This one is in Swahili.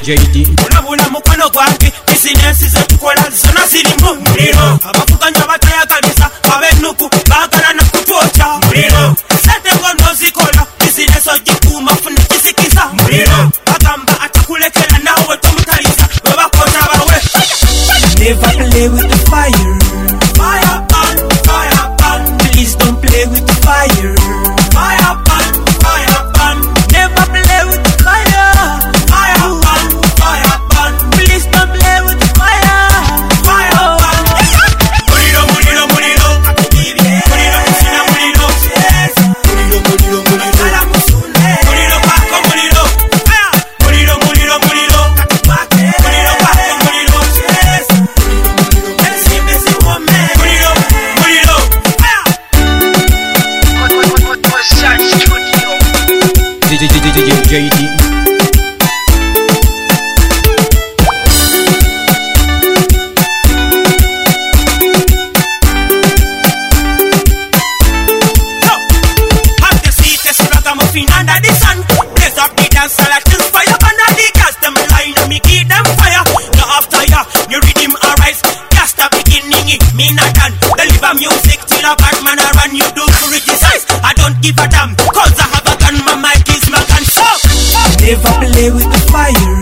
JD Unabula mukwano gwange business zetukola zona ziri mu muliro abafuganya bataya kanisa abenuku bagala na kutwocha muliro sente ngono zikola business ogikuma funa kisikiza muliro agamba atakulekera nawe tomutalisa webakota bawe. Never play with the fire. Fire burn. Please don't play with the fire. Fire burn. Never play with the fire. Fire burn. Please don't play with the fire. Fire burn. Muliro. Muliro kusina muliro. Yes. Muliro. Kala musune. Muliro kwako muliro. Muliro. Muliro kwako muliro. Yes. Messi woman. Muliro. JD Under the sun, blaze up the dance like this fire. Under the gas, them line and me give them fire. Now after ya, you rhythm arise. Gas the beginning, it me not done. Deliver music till a bad man a run. You do criticize, I don't give a damn. Cause I have a gun, my mic is my gun. So never play with the fire.